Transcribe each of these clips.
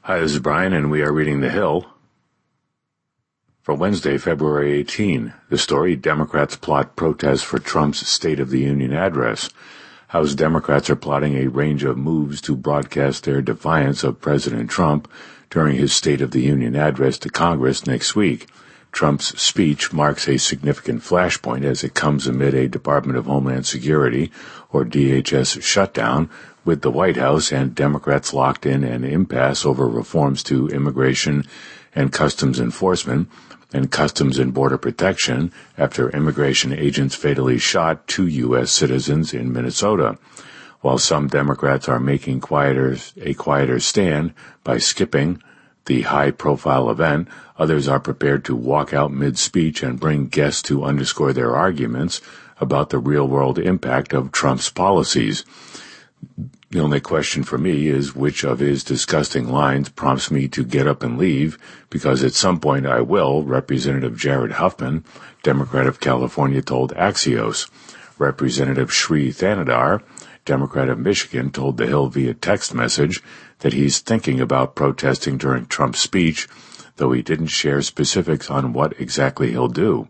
Hi, this is Brian, and we are reading The Hill for Wednesday, February 18. The story, Democrats plot protests for Trump's State of the Union address. House Democrats are plotting a range of moves to broadcast their defiance of President Trump during his State of the Union address to Congress next week. Trump's speech marks a significant flashpoint as it comes amid a Department of Homeland Security, or DHS, shutdown, with the White House and Democrats locked in an impasse over reforms to immigration and customs enforcement and Customs and Border Protection after immigration agents fatally shot 2 U.S. citizens in Minnesota. While some Democrats are making a quieter stand by skipping the high-profile event, others are prepared to walk out mid-speech and bring guests to underscore their arguments about the real-world impact of Trump's policies. The only question for me is which of his disgusting lines prompts me to get up and leave, because at some point I will, Representative Jared Huffman, Democrat of California, told Axios. Representative Sri Thanadar, Democrat of Michigan, told The Hill via text message that he's thinking about protesting during Trump's speech, though he didn't share specifics on what exactly he'll do.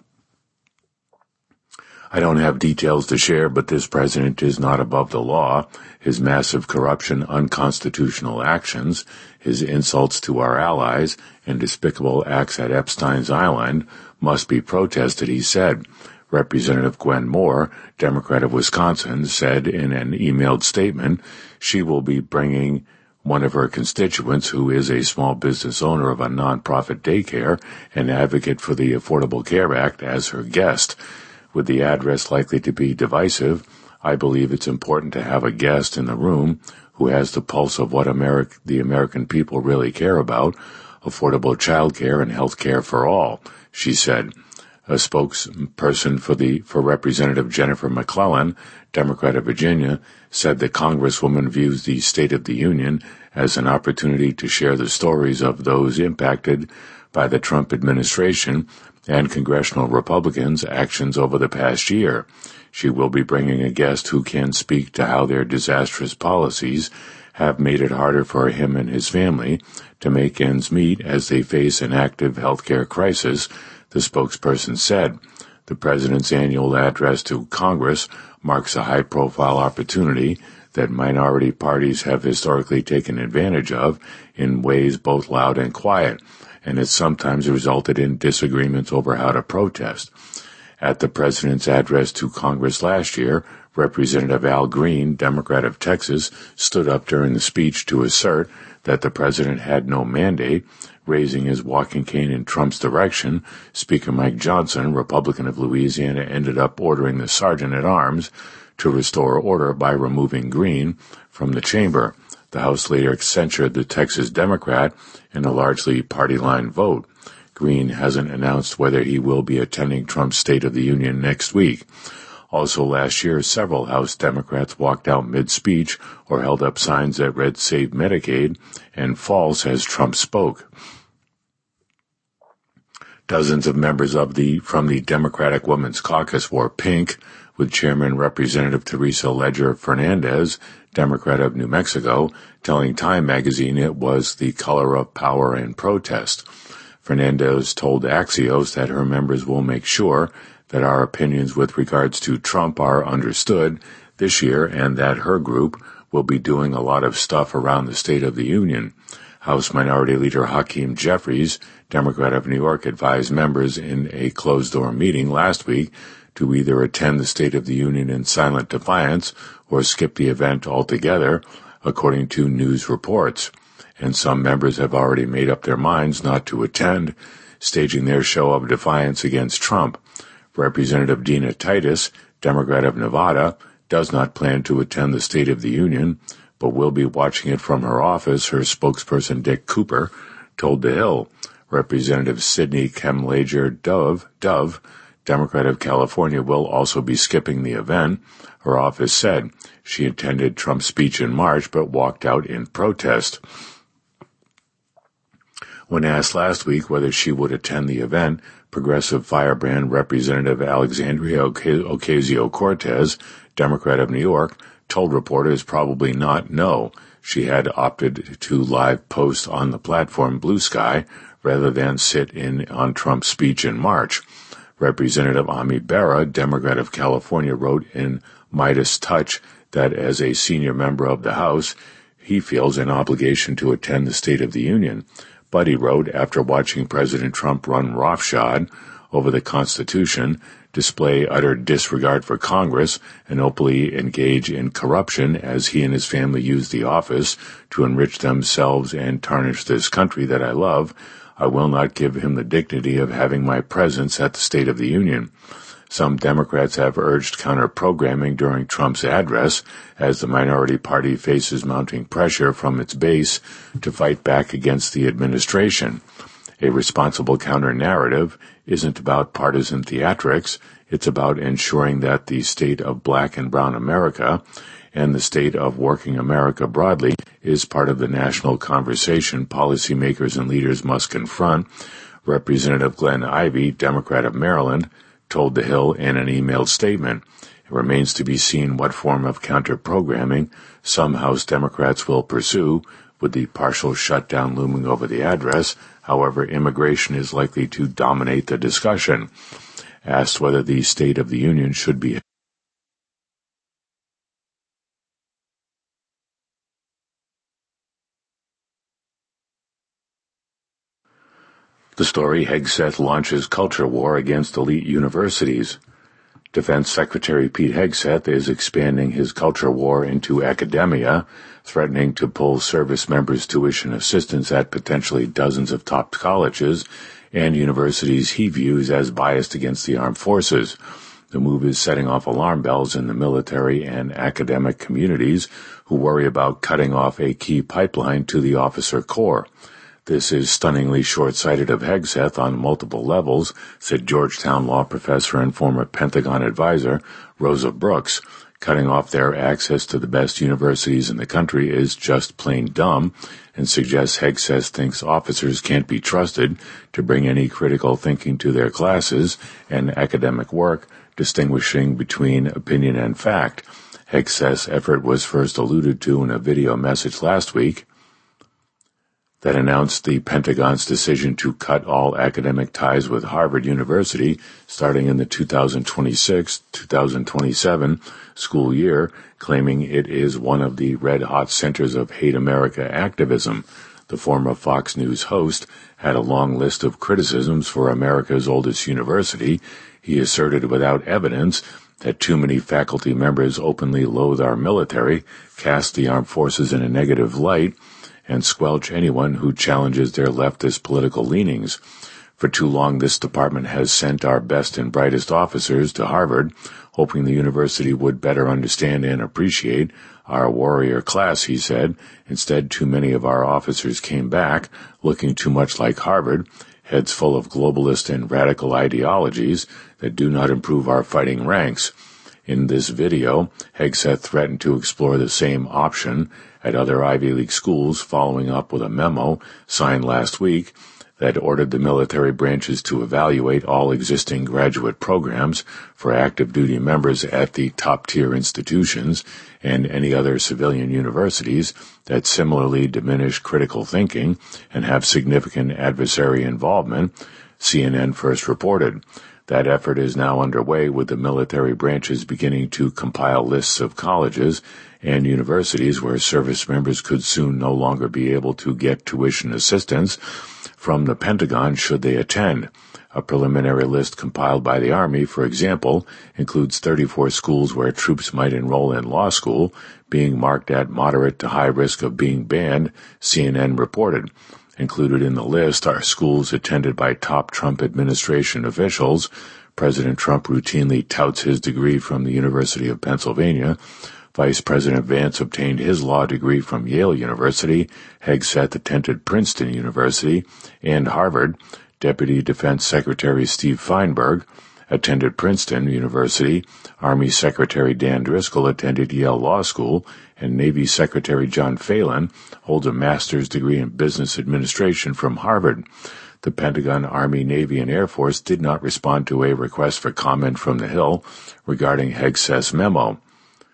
I don't have details to share, but this president is not above the law. His massive corruption, unconstitutional actions, his insults to our allies, and despicable acts at Epstein's Island must be protested, he said. Representative Gwen Moore, Democrat of Wisconsin, said in an emailed statement she will be bringing one of her constituents, who is a small business owner of a nonprofit daycare and advocate for the Affordable Care Act, as her guest. With the address likely to be divisive, I believe it's important to have a guest in the room who has the pulse of what the American people really care about, affordable child care and health care for all, she said. A spokesperson for Representative Jennifer McClellan, Democrat of Virginia, said the Congresswoman views the State of the Union as an opportunity to share the stories of those impacted by the Trump administration and congressional Republicans' actions over the past year. She will be bringing a guest who can speak to how their disastrous policies have made it harder for him and his family to make ends meet as they face an active healthcare crisis, the spokesperson said. The president's annual address to Congress marks a high-profile opportunity that minority parties have historically taken advantage of in ways both loud and quiet, and it sometimes resulted in disagreements over how to protest. At the president's address to Congress last year, Representative Al Green, Democrat of Texas, stood up during the speech to assert that the president had no mandate, raising his walking cane in Trump's direction. Speaker Mike Johnson, Republican of Louisiana, ended up ordering the sergeant-at-arms to restore order by removing Green from the chamber. The House leader censured the Texas Democrat in a largely party-line vote. Green hasn't announced whether he will be attending Trump's State of the Union next week. Also last year, several House Democrats walked out mid-speech or held up signs that read "Save Medicaid" and "False" as Trump spoke. Dozens of members from the Democratic Women's Caucus wore pink, with Chairman Representative Teresa Leger Fernandez, Democrat of New Mexico, telling Time magazine it was the color of power and protest. Fernandez told Axios that her members will make sure that our opinions with regards to Trump are understood this year and that her group will be doing a lot of stuff around the State of the Union. House Minority Leader Hakeem Jeffries, Democrat of New York, advised members in a closed-door meeting last week to either attend the State of the Union in silent defiance or skip the event altogether, according to news reports. And some members have already made up their minds not to attend, staging their show of defiance against Trump. Representative Dina Titus, Democrat of Nevada, does not plan to attend the State of the Union, but will be watching it from her office, her spokesperson Dick Cooper told The Hill. Representative Sidney Kemlager Dove, Democrat of California, will also be skipping the event. Her office said she attended Trump's speech in March but walked out in protest. When asked last week whether she would attend the event, progressive firebrand Representative Alexandria Ocasio-Cortez, Democrat of New York, told reporters probably not, no. she had opted to live post on the platform Blue Sky rather than sit in on Trump's speech in March. Representative Ami Bera, Democrat of California, wrote in Midas Touch that as a senior member of the House, he feels an obligation to attend the State of the Union. But he wrote, after watching President Trump run roughshod over the Constitution, display utter disregard for Congress, and openly engage in corruption as he and his family use the office to enrich themselves and tarnish this country that I love, I will not give him the dignity of having my presence at the State of the Union. Some Democrats have urged counter-programming during Trump's address as the minority party faces mounting pressure from its base to fight back against the administration. A responsible counter-narrative isn't about partisan theatrics. It's about ensuring that the state of Black and Brown America and the state of working America broadly is part of the national conversation policymakers and leaders must confront. Representative Glenn Ivey, Democrat of Maryland, told The Hill in an emailed statement. It remains to be seen what form of counter-programming some House Democrats will pursue, with the partial shutdown looming over the address. However, immigration is likely to dominate the discussion. Asked whether the State of the Union should be The story, Hegseth launches culture war against elite universities. Defense Secretary Pete Hegseth is expanding his culture war into academia, threatening to pull service members' tuition assistance at potentially dozens of top colleges and universities he views as biased against the armed forces. The move is setting off alarm bells in the military and academic communities who worry about cutting off a key pipeline to the officer corps. This is stunningly short-sighted of Hegseth on multiple levels, said Georgetown law professor and former Pentagon advisor Rosa Brooks. Cutting off their access to the best universities in the country is just plain dumb, and suggests Hegseth thinks officers can't be trusted to bring any critical thinking to their classes and academic work, distinguishing between opinion and fact. Hegseth's effort was first alluded to in a video message last week that announced the Pentagon's decision to cut all academic ties with Harvard University starting in the 2026-2027 school year, claiming it is one of the red-hot centers of hate America activism. The former Fox News host had a long list of criticisms for America's oldest university. He asserted without evidence that too many faculty members openly loathe our military, cast the armed forces in a negative light, and squelch anyone who challenges their leftist political leanings. For too long, this department has sent our best and brightest officers to Harvard, hoping the university would better understand and appreciate our warrior class, he said. Instead, too many of our officers came back, looking too much like Harvard, heads full of globalist and radical ideologies that do not improve our fighting ranks. In this video, Hegseth threatened to explore the same option at other Ivy League schools, following up with a memo signed last week that ordered the military branches to evaluate all existing graduate programs for active duty members at the top-tier institutions and any other civilian universities that similarly diminish critical thinking and have significant adversary involvement, CNN first reported. That effort is now underway, with the military branches beginning to compile lists of colleges and universities where service members could soon no longer be able to get tuition assistance from the Pentagon should they attend. A preliminary list compiled by the Army, for example, includes 34 schools where troops might enroll in law school, being marked at moderate to high risk of being banned, CNN reported. Included in the list are schools attended by top Trump administration officials. President Trump routinely touts his degree from the University of Pennsylvania. Vice President Vance obtained his law degree from Yale University. Hegseth attended Princeton University and Harvard. Deputy Defense Secretary Steve Feinberg attended Princeton University. Army Secretary Dan Driscoll attended Yale Law School, and Navy Secretary John Phelan holds a master's degree in business administration from Harvard. The Pentagon, Army, Navy, and Air Force did not respond to a request for comment from The Hill regarding Hegseth's memo.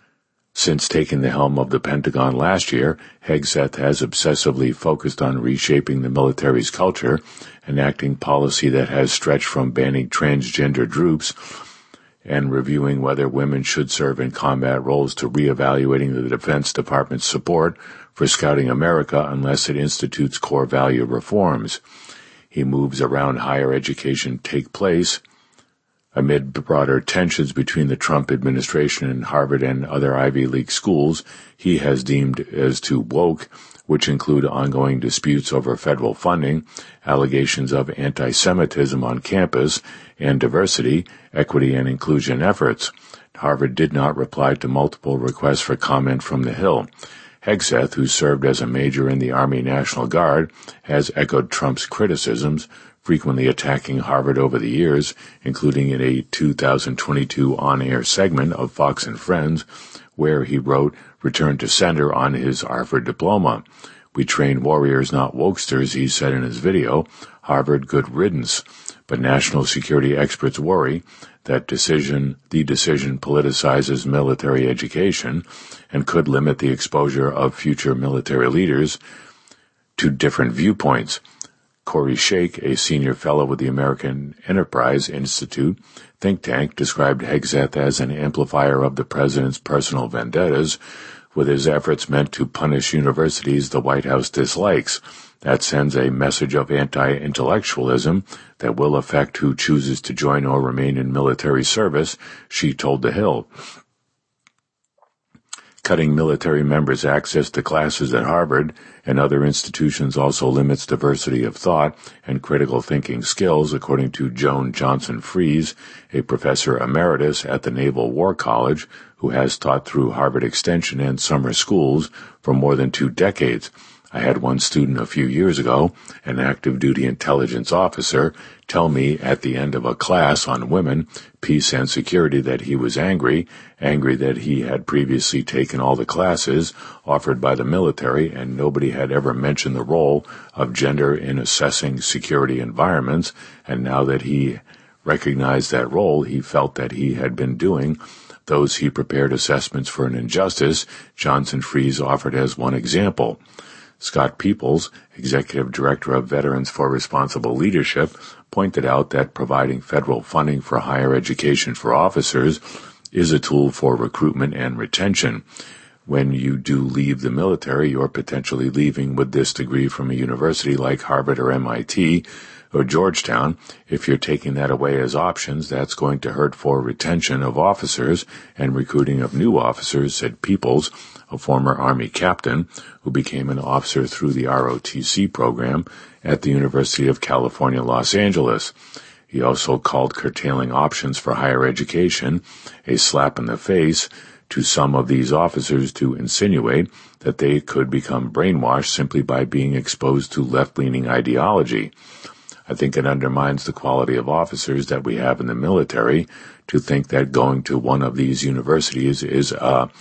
Since taking the helm of the Pentagon last year, Hegseth has obsessively focused on reshaping the military's culture, enacting policy that has stretched from banning transgender troops and reviewing whether women should serve in combat roles to reevaluating the Defense Department's support for Scouting America unless it institutes core value reforms. He moves around higher education take place amid broader tensions between the Trump administration and Harvard and other Ivy League schools he has deemed as too woke, which include ongoing disputes over federal funding, allegations of anti-Semitism on campus, and diversity, equity, and inclusion efforts. Harvard did not reply to multiple requests for comment from the Hill. Hegseth, who served as a major in the Army National Guard, has echoed Trump's criticisms, frequently attacking Harvard over the years, including in a 2022 on-air segment of Fox and Friends, where he wrote, "Return to sender" on his Harvard diploma. "We train warriors, not wokesters," he said in his video. Harvard, good riddance. But national security experts worry that the decision politicizes military education and could limit the exposure of future military leaders to different viewpoints. Corey Sheikh, a senior fellow with the American Enterprise Institute think tank, described Hegseth as an amplifier of the president's personal vendettas, with his efforts meant to punish universities the White House dislikes. That sends a message of anti-intellectualism that will affect who chooses to join or remain in military service, she told The Hill. Cutting military members' access to classes at Harvard and other institutions also limits diversity of thought and critical thinking skills, according to Joan Johnson-Fries, a professor emeritus at the Naval War College who has taught through Harvard Extension and summer schools for more than 2 decades. I had one student a few years ago, an active duty intelligence officer, tell me at the end of a class on women, peace and security that he was angry that he had previously taken all the classes offered by the military and nobody had ever mentioned the role of gender in assessing security environments, and now that he recognized that role, he felt that he had been doing those he prepared assessments for an injustice, Johnson-Fries offered as one example. Scott Peoples, Executive Director of Veterans for Responsible Leadership, pointed out that providing federal funding for higher education for officers is a tool for recruitment and retention. When you do leave the military, you're potentially leaving with this degree from a university like Harvard or MIT or Georgetown. If you're taking that away as options, that's going to hurt for retention of officers and recruiting of new officers, said Peoples, a former Army captain who became an officer through the ROTC program at the University of California, Los Angeles. He also called curtailing options for higher education a slap in the face to some of these officers to insinuate that they could become brainwashed simply by being exposed to left-leaning ideology. I think it undermines the quality of officers that we have in the military to think that going to one of these universities is, a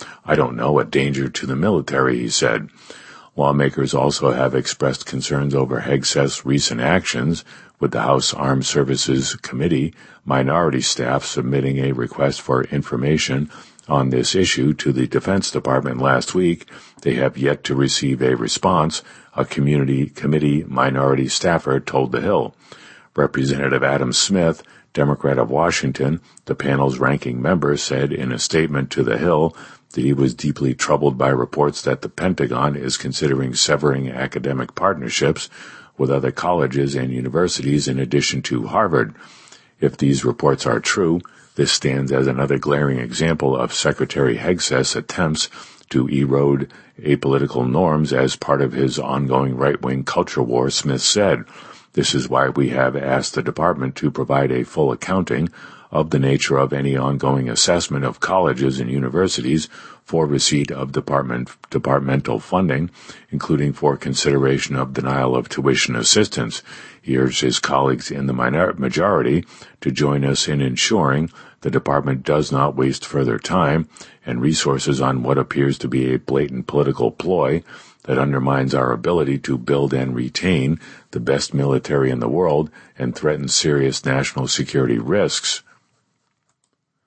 danger to the military, he said. Lawmakers also have expressed concerns over Hegseth's recent actions, with the House Armed Services Committee minority staff submitting a request for information on this issue to the Defense Department last week. They have yet to receive a response, a committee minority staffer told The Hill. Representative Adam Smith, Democrat of Washington, the panel's ranking member, said in a statement to The Hill that he was deeply troubled by reports that the Pentagon is considering severing academic partnerships with other colleges and universities in addition to Harvard. If these reports are true, this stands as another glaring example of Secretary Hegseth's attempts to erode apolitical norms as part of his ongoing right-wing culture war, Smith said. This is why we have asked the department to provide a full accounting of the nature of any ongoing assessment of colleges and universities for receipt of departmental funding, including for consideration of denial of tuition assistance. He urged his colleagues in the majority to join us in ensuring the department does not waste further time and resources on what appears to be a blatant political ploy that undermines our ability to build and retain the best military in the world and threatens serious national security risks.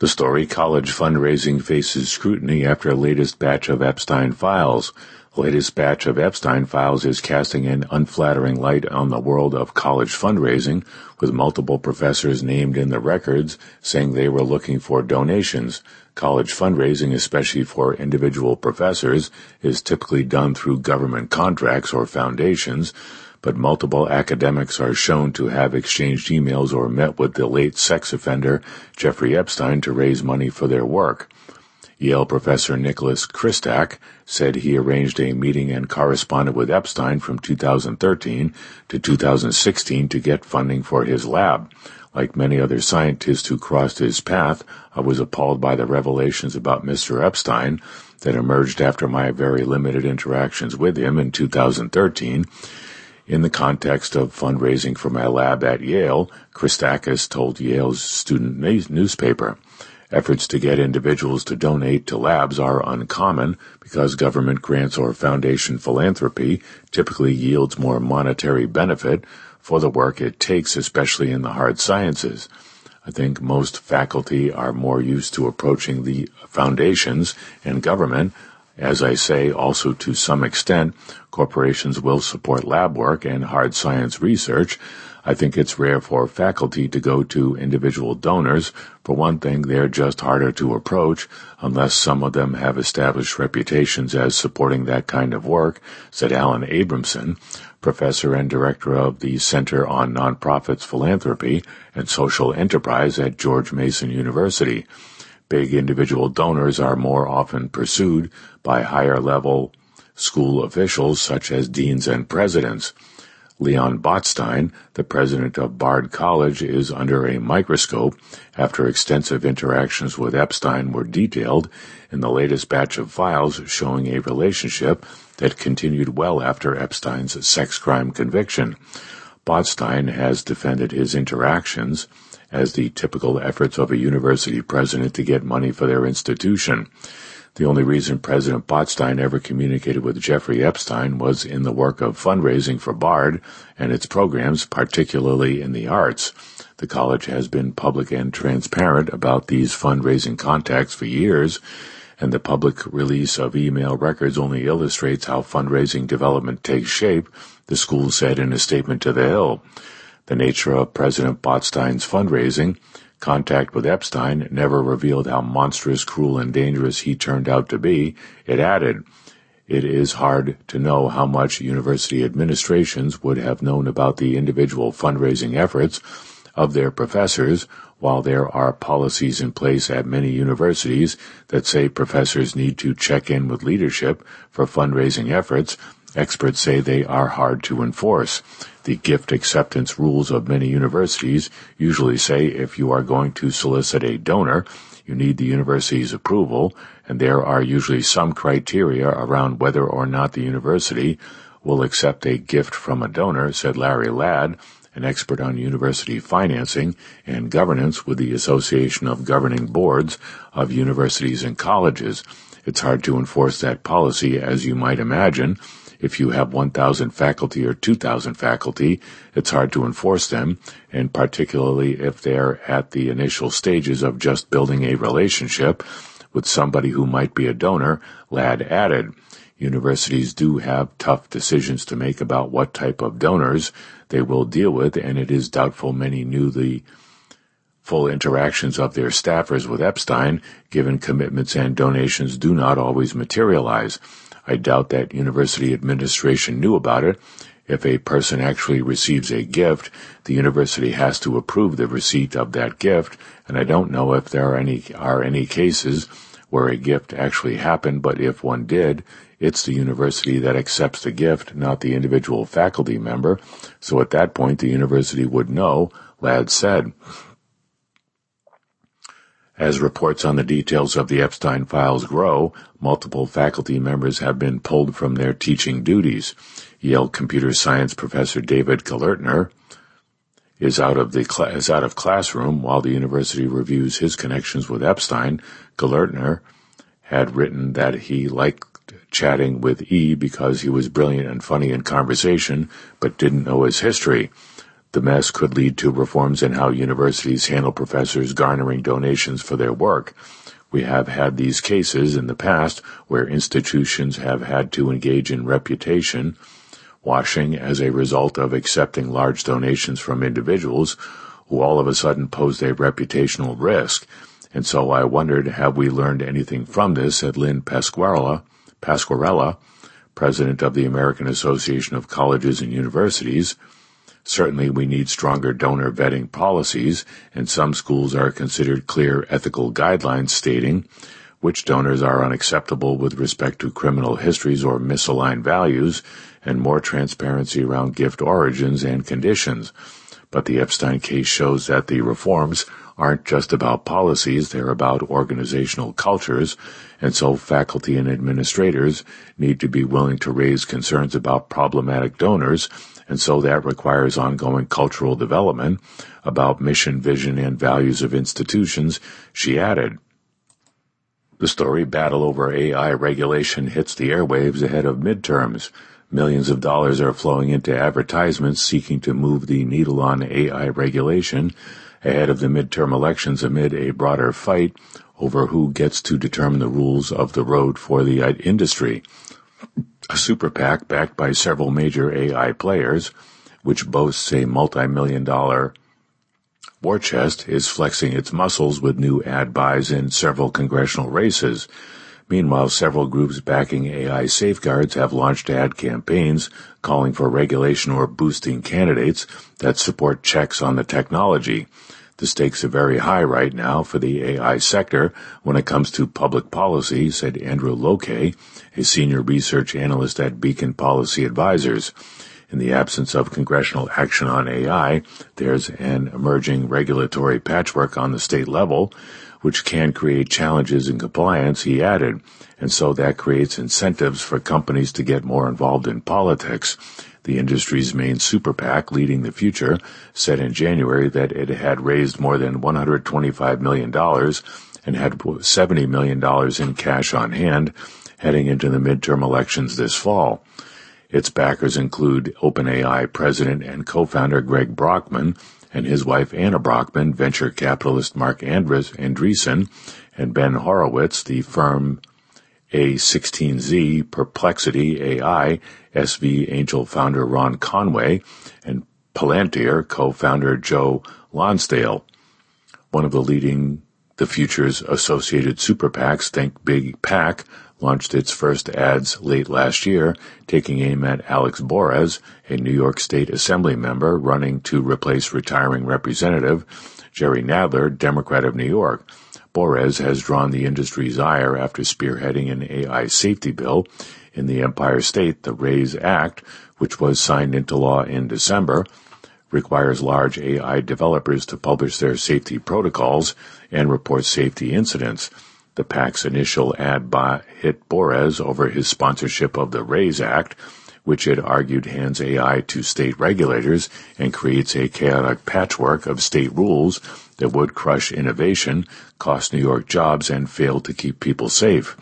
The story, college fundraising faces scrutiny after the latest batch of Epstein files. The latest batch of Epstein files is casting an unflattering light on the world of college fundraising, with multiple professors named in the records saying they were looking for donations. College fundraising, especially for individual professors, is typically done through government contracts or foundations, but multiple academics are shown to have exchanged emails or met with the late sex offender Jeffrey Epstein to raise money for their work. Yale professor Nicholas Christak said he arranged a meeting and corresponded with Epstein from 2013 to 2016 to get funding for his lab. Like many other scientists who crossed his path, I was appalled by the revelations about Mr. Epstein that emerged after my very limited interactions with him in 2013. In the context of fundraising for my lab at Yale, Christakis told Yale's student newspaper, efforts to get individuals to donate to labs are uncommon because government grants or foundation philanthropy typically yields more monetary benefit for the work it takes, especially in the hard sciences. I think most faculty are more used to approaching the foundations and government. As I say, also to some extent, corporations will support lab work and hard science research. I think it's rare for faculty to go to individual donors. For one thing, they're just harder to approach unless some of them have established reputations as supporting that kind of work, said Alan Abramson, professor and director of the Center on Nonprofits, Philanthropy, and Social Enterprise at George Mason University. Big individual donors are more often pursued by higher-level school officials such as deans and presidents. Leon Botstein, the president of Bard College, is under a microscope after extensive interactions with Epstein were detailed in the latest batch of files showing a relationship that continued well after Epstein's sex crime conviction. Botstein has defended his interactions as the typical efforts of a university president to get money for their institution. The only reason President Botstein ever communicated with Jeffrey Epstein was in the work of fundraising for Bard and its programs, particularly in the arts. The college has been public and transparent about these fundraising contacts for years, and the public release of email records only illustrates how fundraising development takes shape, the school said in a statement to The Hill. The nature of President Botstein's fundraising, contact with Epstein, never revealed how monstrous, cruel, and dangerous he turned out to be. It added, it is hard to know how much university administrations would have known about the individual fundraising efforts of their professors, while there are policies in place at many universities that say professors need to check in with leadership for fundraising efforts. Experts say they are hard to enforce. The gift acceptance rules of many universities usually say if you are going to solicit a donor, you need the university's approval, and there are usually some criteria around whether or not the university will accept a gift from a donor, said Larry Ladd, an expert on university financing and governance with the Association of Governing Boards of Universities and Colleges. It's hard to enforce that policy, as you might imagine. If you have 1,000 faculty or 2,000 faculty, it's hard to enforce them, and particularly if they're at the initial stages of just building a relationship with somebody who might be a donor, Ladd added. Universities do have tough decisions to make about what type of donors they will deal with, and it is doubtful many knew the full interactions of their staffers with Epstein, given commitments and donations do not always materialize. I doubt that university administration knew about it. If a person actually receives a gift, the university has to approve the receipt of that gift, and I don't know if there are any cases where a gift actually happened, but if one did, it's the university that accepts the gift, not the individual faculty member. So at that point, the university would know, Ladd said. As reports on the details of the Epstein files grow, multiple faculty members have been pulled from their teaching duties. Yale computer science professor David Gelernter is out of classroom while the university reviews his connections with Epstein. Gelernter had written that he liked chatting with E because he was brilliant and funny in conversation, but didn't know his history. The mess could lead to reforms in how universities handle professors garnering donations for their work. We have had these cases in the past where institutions have had to engage in reputation washing as a result of accepting large donations from individuals who all of a sudden posed a reputational risk. And so I wondered, have we learned anything from this? Said Lynn Pasquarella, president of the American Association of Colleges and Universities. Certainly we need stronger donor vetting policies, and some schools are considered clear ethical guidelines stating which donors are unacceptable with respect to criminal histories or misaligned values, and more transparency around gift origins and conditions. But the Epstein case shows that the reforms aren't just about policies, they're about organizational cultures, and so faculty and administrators need to be willing to raise concerns about problematic donors, and so that requires ongoing cultural development about mission, vision, and values of institutions, she added. The story battle over AI regulation hits the airwaves ahead of midterms. Millions of dollars are flowing into advertisements seeking to move the needle on AI regulation ahead of the midterm elections amid a broader fight over who gets to determine the rules of the road for the industry. A super PAC backed by several major AI players, which boasts a multi-million-dollar war chest, is flexing its muscles with new ad buys in several congressional races. Meanwhile, several groups backing AI safeguards have launched ad campaigns calling for regulation or boosting candidates that support checks on the technology. The stakes are very high right now for the AI sector when it comes to public policy, said Andrew Lokay, a senior research analyst at Beacon Policy Advisors. In the absence of congressional action on AI, there's an emerging regulatory patchwork on the state level, which can create challenges in compliance, he added, and so that creates incentives for companies to get more involved in politics. The industry's main super PAC, Leading the Future, said in January that it had raised more than $125 million and had $70 million in cash on hand heading into the midterm elections this fall. Its backers include OpenAI president and co-founder Greg Brockman and his wife Anna Brockman, venture capitalist Mark Andreessen, and Ben Horowitz, the firm A16Z, Perplexity AI, SV Angel founder Ron Conway, and Palantir co-founder Joe Lonsdale. One of the future's associated super PACs, Think Big PAC, launched its first ads late last year, taking aim at Alex Borez, a New York State Assembly member running to replace retiring Representative Jerry Nadler, Democrat of New York. Borez has drawn the industry's ire after spearheading an AI safety bill in the Empire State. The RAISE Act, which was signed into law in December, requires large AI developers to publish their safety protocols and report safety incidents. The PAC's initial ad hit Borez over his sponsorship of the RAISE Act, which it argued hands AI to state regulators and creates a chaotic patchwork of state rules that would crush innovation, cost New York jobs, and fail to keep people safe.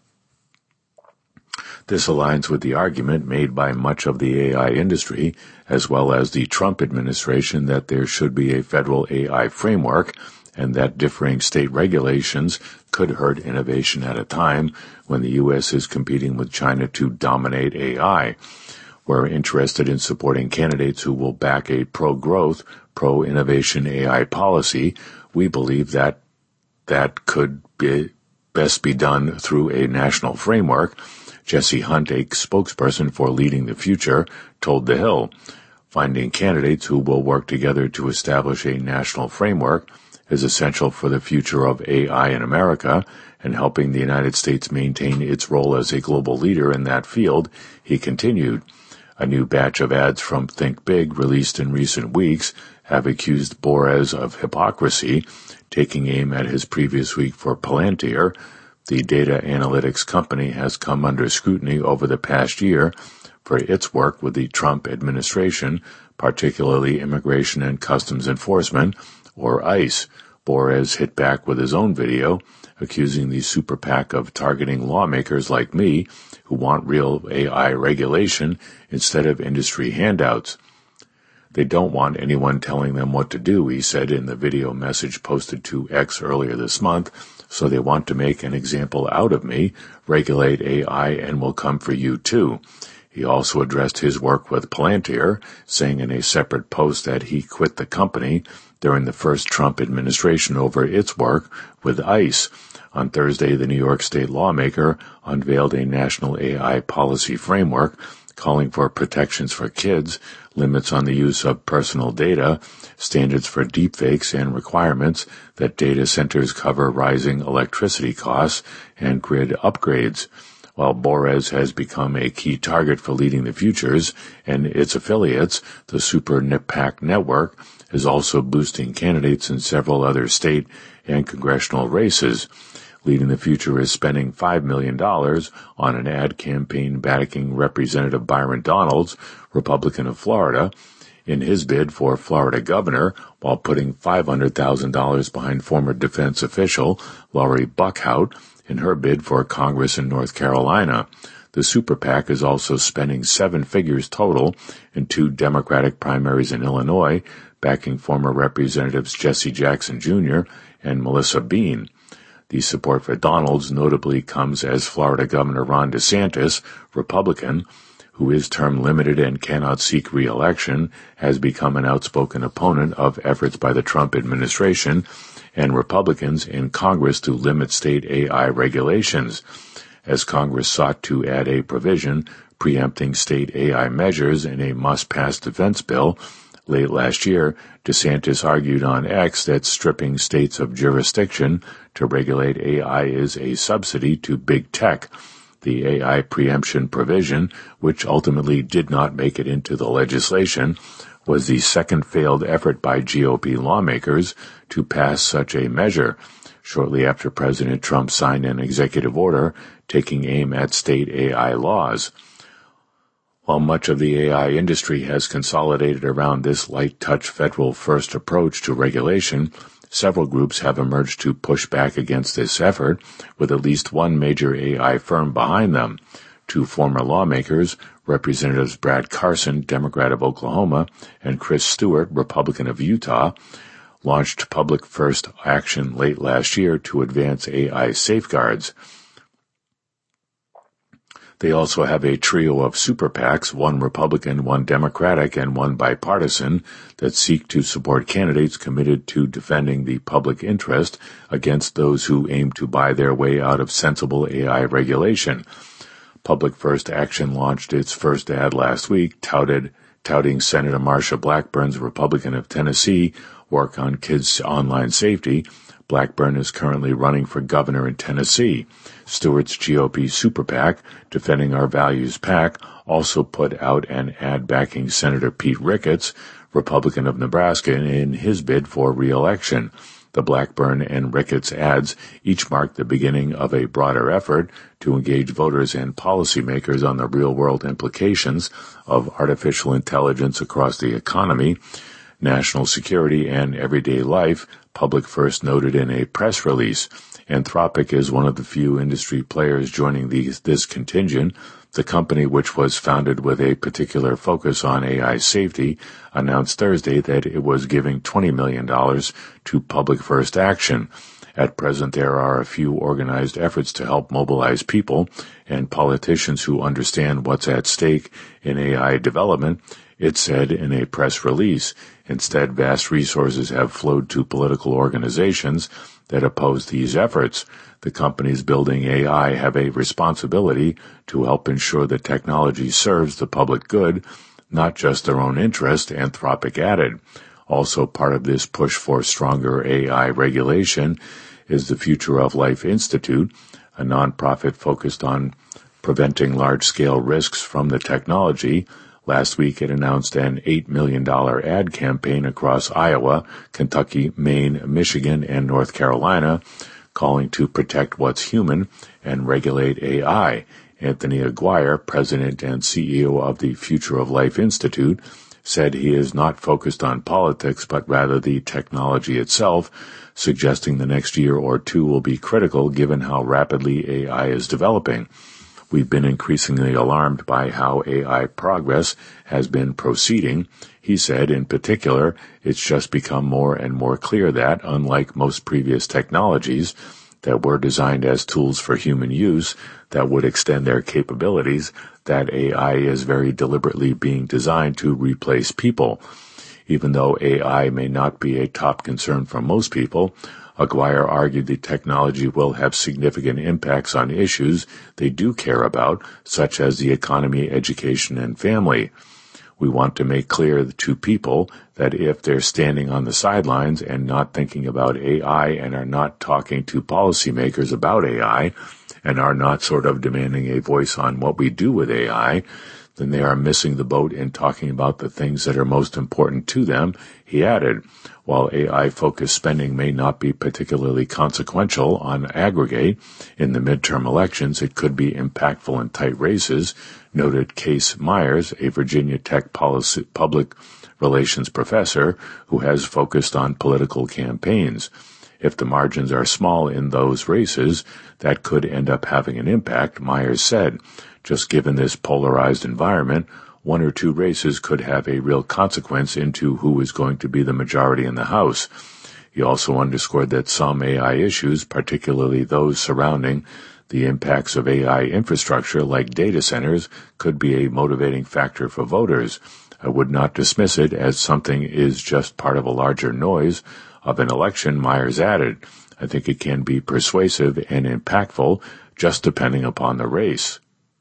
This aligns with the argument made by much of the AI industry, as well as the Trump administration, that there should be a federal AI framework and that differing state regulations could hurt innovation at a time when the U.S. is competing with China to dominate AI. We're interested in supporting candidates who will back a pro-growth, pro-innovation AI policy. We believe that could best be done through a national framework. Jesse Hunt, a spokesperson for Leading the Future, told The Hill, finding candidates who will work together to establish a national framework is essential for the future of AI in America and helping the United States maintain its role as a global leader in that field, he continued. A new batch of ads from Think Big released in recent weeks have accused Borez of hypocrisy, taking aim at his previous week for Palantir. The data analytics company has come under scrutiny over the past year for its work with the Trump administration, particularly Immigration and Customs Enforcement, or ICE. Borez hit back with his own video, accusing the super PAC of targeting lawmakers like me who want real AI regulation instead of industry handouts. They don't want anyone telling them what to do, he said in the video message posted to X earlier this month, so they want to make an example out of me, regulate AI, and will come for you too. He also addressed his work with Palantir, saying in a separate post that he quit the company during the first Trump administration over its work with ICE. On Thursday, the New York State lawmaker unveiled a national AI policy framework calling for protections for kids, limits on the use of personal data, standards for deepfakes, and requirements that data centers cover rising electricity costs and grid upgrades. While Borez has become a key target for Leading the Futures and its affiliates, the Super PAC network is also boosting candidates in several other state and congressional races. Leading the Future is spending $5 million on an ad campaign backing Representative Byron Donalds, Republican of Florida, in his bid for Florida governor, while putting $500,000 behind former defense official Lori Buckhout in her bid for Congress in North Carolina. The Super PAC is also spending 7 figures total in 2 Democratic primaries in Illinois, backing former Representatives Jesse Jackson Jr. and Melissa Bean. The support for Donalds notably comes as Florida Governor Ron DeSantis, Republican, who is term limited and cannot seek re-election, has become an outspoken opponent of efforts by the Trump administration and Republicans in Congress to limit state AI regulations, as Congress sought to add a provision preempting state AI measures in a must-pass defense bill. Late last year, DeSantis argued on X that stripping states of jurisdiction to regulate AI is a subsidy to big tech. The AI preemption provision, which ultimately did not make it into the legislation, was the second failed effort by GOP lawmakers to pass such a measure, shortly after President Trump signed an executive order taking aim at state AI laws. While much of the AI industry has consolidated around this light-touch federal-first approach to regulation, several groups have emerged to push back against this effort, with at least one major AI firm behind them. 2 former lawmakers, Representatives Brad Carson, Democrat of Oklahoma, and Chris Stewart, Republican of Utah, launched public first action late last year to advance AI safeguards. They also have a trio of super PACs, 1 Republican, 1 Democratic, and 1 bipartisan, that seek to support candidates committed to defending the public interest against those who aim to buy their way out of sensible AI regulation. Public First Action launched its first ad last week, touting Senator Marsha Blackburn's, Republican of Tennessee, work on kids' online safety. Blackburn is currently running for governor in Tennessee. Stewart's GOP Super PAC, Defending Our Values PAC, also put out an ad backing Senator Pete Ricketts, Republican of Nebraska, in his bid for re-election. The Blackburn and Ricketts ads each mark the beginning of a broader effort to engage voters and policymakers on the real-world implications of artificial intelligence across the economy, national security, and everyday life, Public First noted in a press release. Anthropic is one of the few industry players joining this contingent. The company, which was founded with a particular focus on AI safety, announced Thursday that it was giving $20 million to Public First Action. At present, there are a few organized efforts to help mobilize people and politicians who understand what's at stake in AI development, it said in a press release. Instead, vast resources have flowed to political organizations that oppose these efforts. The companies building AI have a responsibility to help ensure that technology serves the public good, not just their own interest, Anthropic added. Also part of this push for stronger AI regulation is the Future of Life Institute, a nonprofit focused on preventing large-scale risks from the technology. Last week, it announced an $8 million ad campaign across Iowa, Kentucky, Maine, Michigan, and North Carolina, calling to protect what's human and regulate AI. Anthony Aguirre, president and CEO of the Future of Life Institute, said he is not focused on politics, but rather the technology itself, suggesting the next year or two will be critical given how rapidly AI is developing. We've been increasingly alarmed by how AI progress has been proceeding. He said, in particular, it's just become more and more clear that, unlike most previous technologies that were designed as tools for human use that would extend their capabilities, that AI is very deliberately being designed to replace people. Even though AI may not be a top concern for most people, Aguirre argued the technology will have significant impacts on issues they do care about, such as the economy, education, and family. We want to make clear to people that if they're standing on the sidelines and not thinking about AI and are not talking to policymakers about AI and are not sort of demanding a voice on what we do with AI, then they are missing the boat in talking about the things that are most important to them, he added. While AI-focused spending may not be particularly consequential on aggregate in the midterm elections, it could be impactful in tight races, noted Case Myers, a Virginia Tech public relations professor who has focused on political campaigns. If the margins are small in those races, that could end up having an impact, Myers said. Just given this polarized environment, one or two races could have a real consequence into who is going to be the majority in the House. He also underscored that some AI issues, particularly those surrounding the impacts of AI infrastructure like data centers, could be a motivating factor for voters. I would not dismiss it as something is just part of a larger noise of an election, Myers added. I think it can be persuasive and impactful, just depending upon the race.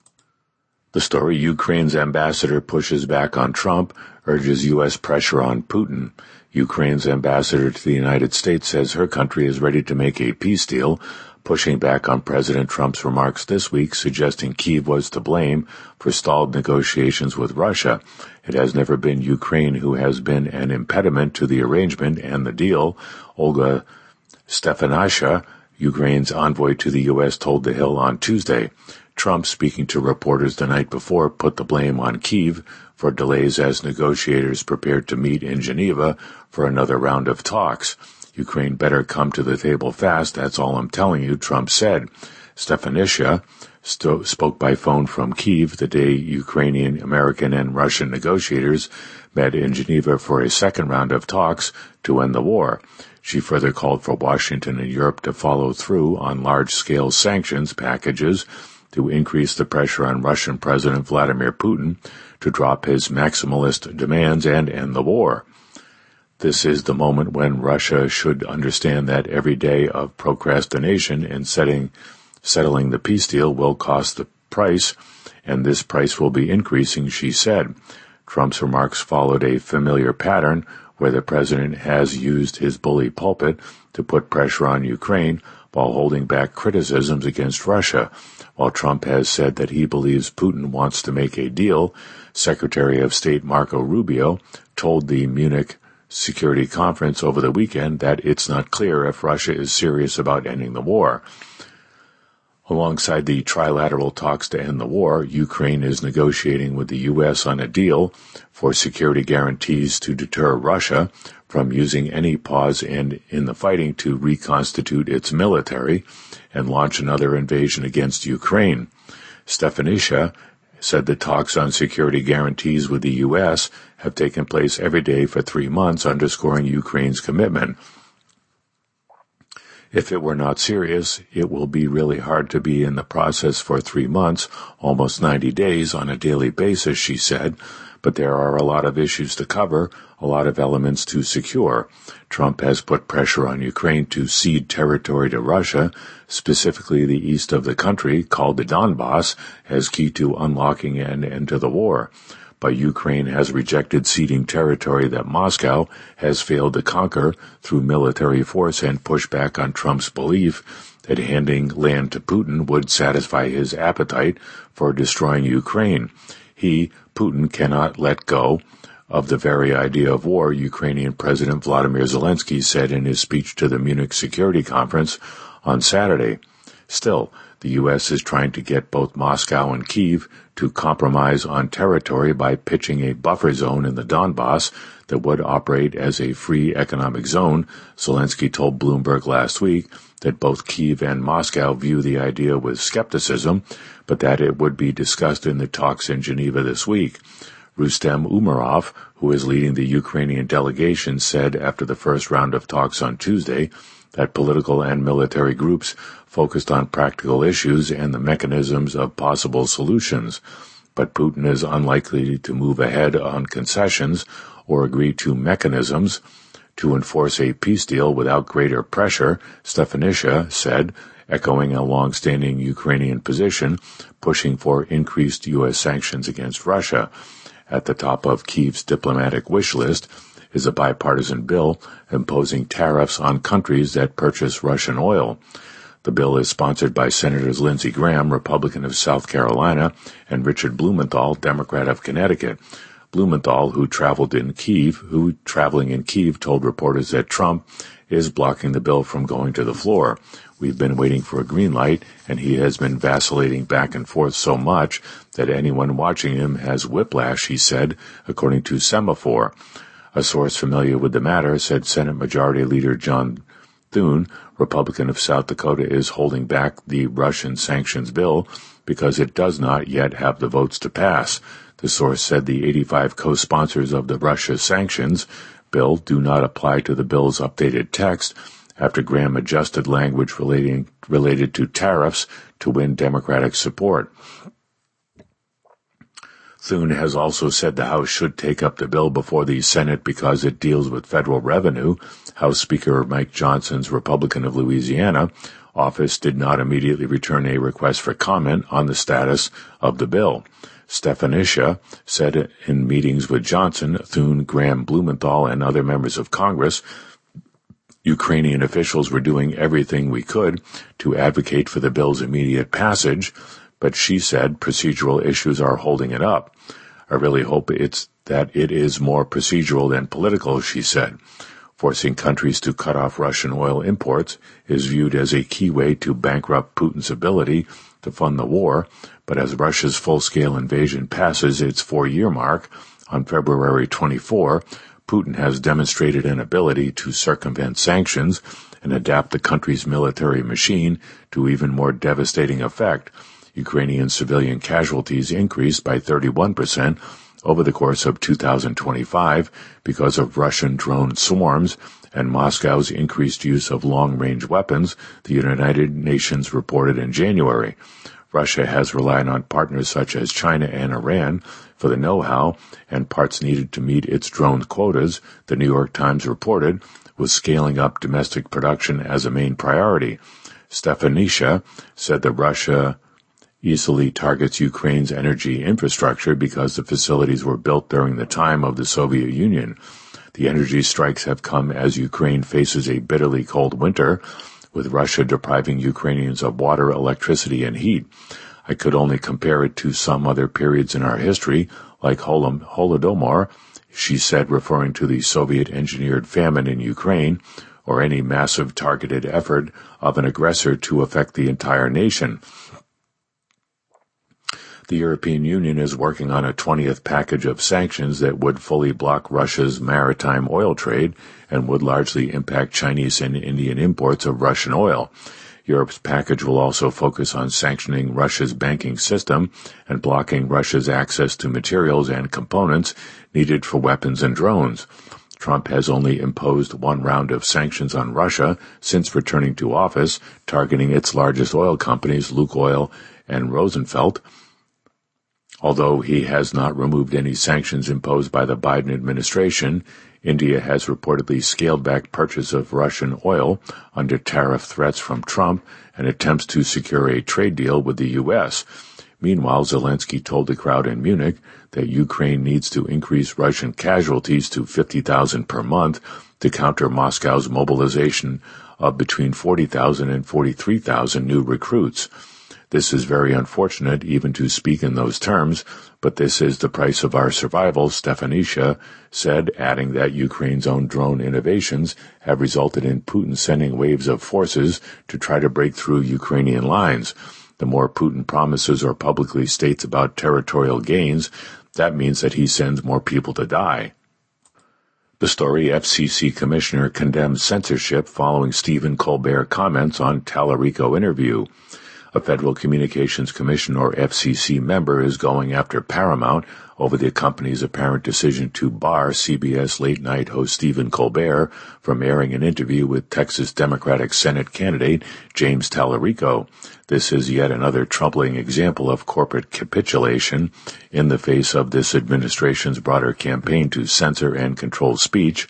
The story, Ukraine's ambassador pushes back on Trump, urges U.S. pressure on Putin. Ukraine's ambassador to the United States says her country is ready to make a peace deal, pushing back on President Trump's remarks this week, suggesting Kyiv was to blame for stalled negotiations with Russia. It has never been Ukraine who has been an impediment to the arrangement and the deal. Olga Stefanishyna, Ukraine's envoy to the U.S., told The Hill on Tuesday. Trump, speaking to reporters the night before, put the blame on Kyiv for delays as negotiators prepared to meet in Geneva for another round of talks. Ukraine better come to the table fast, that's all I'm telling you, Trump said. Stefanishyna spoke by phone from Kyiv the day Ukrainian, American, and Russian negotiators met in Geneva for a second round of talks to end the war. She further called for Washington and Europe to follow through on large-scale sanctions packages to increase the pressure on Russian President Vladimir Putin to drop his maximalist demands and end the war. This is the moment when Russia should understand that every day of procrastination in settling the peace deal will cost the price, and this price will be increasing, she said. Trump's remarks followed a familiar pattern where the president has used his bully pulpit to put pressure on Ukraine while holding back criticisms against Russia. While Trump has said that he believes Putin wants to make a deal, Secretary of State Marco Rubio told the Munich Security Conference over the weekend that it's not clear if Russia is serious about ending the war. Alongside the trilateral talks to end the war, Ukraine is negotiating with the U.S. on a deal for security guarantees to deter Russia from using any pause in the fighting to reconstitute its military and launch another invasion against Ukraine. Stefanishyna said the talks on security guarantees with the U.S. have taken place every day for 3 months, underscoring Ukraine's commitment. If it were not serious, it will be really hard to be in the process for 3 months, almost 90 days on a daily basis, she said, but there are a lot of issues to cover, a lot of elements to secure. Trump has put pressure on Ukraine to cede territory to Russia, specifically the east of the country, called the Donbass, as key to unlocking an end to the war. But Ukraine has rejected ceding territory that Moscow has failed to conquer through military force and pushed back on Trump's belief that handing land to Putin would satisfy his appetite for destroying Ukraine. Putin, cannot let go of the very idea of war, Ukrainian President Vladimir Zelensky said in his speech to the Munich Security Conference on Saturday. Still, the U.S. is trying to get both Moscow and Kyiv to compromise on territory by pitching a buffer zone in the Donbass that would operate as a free economic zone, Zelensky told Bloomberg last week. that both Kyiv and Moscow view the idea with skepticism, but that it would be discussed in the talks in Geneva this week. Rustem Umerov, who is leading the Ukrainian delegation, said after the first round of talks on Tuesday that political and military groups focused on practical issues and the mechanisms of possible solutions, but Putin is unlikely to move ahead on concessions or agree to mechanisms to enforce a peace deal without greater pressure, Stefanisha said, echoing a long-standing Ukrainian position, pushing for increased U.S. sanctions against Russia. At the top of Kyiv's diplomatic wish list is a bipartisan bill imposing tariffs on countries that purchase Russian oil. The bill is sponsored by Senators Lindsey Graham, Republican of South Carolina, and Richard Blumenthal, Democrat of Connecticut. Blumenthal, traveling in Kyiv, told reporters that Trump is blocking the bill from going to the floor. We've been waiting for a green light, and he has been vacillating back and forth so much that anyone watching him has whiplash, he said, according to Semaphore. A source familiar with the matter said Senate Majority Leader John Thune, Republican of South Dakota, is holding back the Russian sanctions bill because it does not yet have the votes to pass. The source said the 85 co-sponsors of the Russia sanctions bill do not apply to the bill's updated text after Graham adjusted language related to tariffs to win Democratic support. Thune has also said the House should take up the bill before the Senate because it deals with federal revenue. House Speaker Mike Johnson's Republican of Louisiana office did not immediately return a request for comment on the status of the bill. Stefanisha said in meetings with Johnson, Thune, Graham, Blumenthal, and other members of Congress, Ukrainian officials were doing everything we could to advocate for the bill's immediate passage, but she said procedural issues are holding it up. I really hope that it is more procedural than political, she said. Forcing countries to cut off Russian oil imports is viewed as a key way to bankrupt Putin's ability to fund the war, but as Russia's full-scale invasion passes its 4-year mark on February 24, Putin has demonstrated an ability to circumvent sanctions and adapt the country's military machine to even more devastating effect. Ukrainian civilian casualties increased by 31% over the course of 2025 because of Russian drone swarms and Moscow's increased use of long-range weapons, the United Nations reported in January. Russia has relied on partners such as China and Iran for the know-how and parts needed to meet its drone quotas, the New York Times reported, with scaling up domestic production as a main priority. Stefanisha said that Russia easily targets Ukraine's energy infrastructure because the facilities were built during the time of the Soviet Union. The energy strikes have come as Ukraine faces a bitterly cold winter, with Russia depriving Ukrainians of water, electricity, and heat. I could only compare it to some other periods in our history, like Holodomor, she said, referring to the Soviet-engineered famine in Ukraine, or any massive targeted effort of an aggressor to affect the entire nation. The European Union is working on a 20th package of sanctions that would fully block Russia's maritime oil trade and would largely impact Chinese and Indian imports of Russian oil. Europe's package will also focus on sanctioning Russia's banking system and blocking Russia's access to materials and components needed for weapons and drones. Trump has only imposed one round of sanctions on Russia since returning to office, targeting its largest oil companies, Lukoil and Rosenfeld. Although he has not removed any sanctions imposed by the Biden administration, India has reportedly scaled back purchase of Russian oil under tariff threats from Trump and attempts to secure a trade deal with the U.S. Meanwhile, Zelensky told the crowd in Munich that Ukraine needs to increase Russian casualties to 50,000 per month to counter Moscow's mobilization of between 40,000 and 43,000 new recruits. This is very unfortunate even to speak in those terms, but this is the price of our survival, Stefanisha said, adding that Ukraine's own drone innovations have resulted in Putin sending waves of forces to try to break through Ukrainian lines. The more Putin promises or publicly states about territorial gains, that means that he sends more people to die. The story: FCC Commissioner condemns censorship following Stephen Colbert comments on Tallarico interview. A Federal Communications Commission or FCC member is going after Paramount over the company's apparent decision to bar CBS late-night host Stephen Colbert from airing an interview with Texas Democratic Senate candidate James Tallarico. This is yet another troubling example of corporate capitulation in the face of this administration's broader campaign to censor and control speech,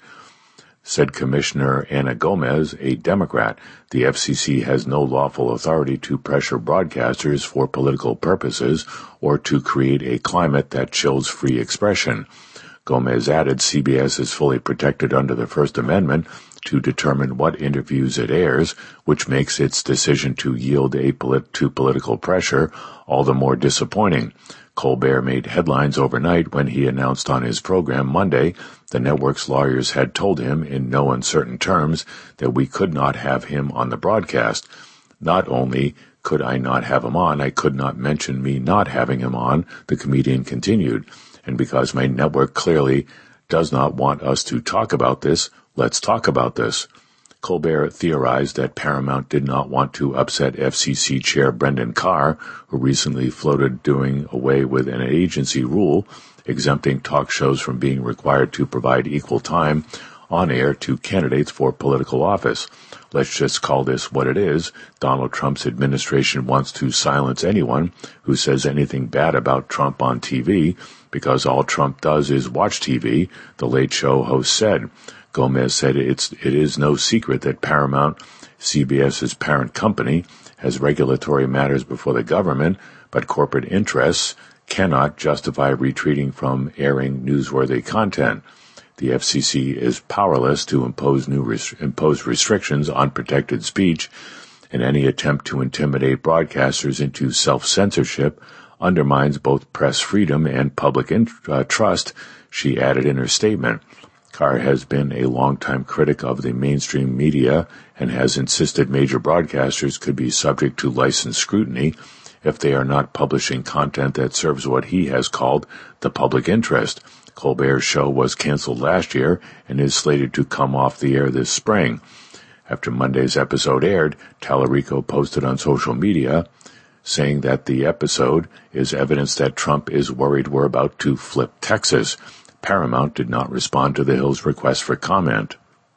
said Commissioner Ana Gomez, a Democrat. The FCC has no lawful authority to pressure broadcasters for political purposes or to create a climate that chills free expression. Gomez added CBS is fully protected under the First Amendment to determine what interviews it airs, which makes its decision to yield to political pressure all the more disappointing. Colbert made headlines overnight when he announced on his program Monday the network's lawyers had told him in no uncertain terms that we could not have him on the broadcast. Not only could I not have him on, I could not mention me not having him on, the comedian continued. And because my network clearly does not want us to talk about this, let's talk about this. Colbert theorized that Paramount did not want to upset FCC Chair Brendan Carr, who recently floated doing away with an agency rule exempting talk shows from being required to provide equal time on air to candidates for political office. Let's just call this what it is. Donald Trump's administration wants to silence anyone who says anything bad about Trump on TV because all Trump does is watch TV, the Late Show host said. Gomez said it is no secret that Paramount, CBS's parent company, has regulatory matters before the government, but corporate interests cannot justify retreating from airing newsworthy content. The FCC is powerless to impose restrictions on protected speech, and any attempt to intimidate broadcasters into self-censorship undermines both press freedom and public trust, she added in her statement. Carr has been a longtime critic of the mainstream media and has insisted major broadcasters could be subject to license scrutiny if they are not publishing content that serves what he has called the public interest. Colbert's show was canceled last year and is slated to come off the air this spring. After Monday's episode aired, Tallarico posted on social media saying that the episode is evidence that Trump is worried we're about to flip Texas. Paramount did not respond to the Hill's request for comment.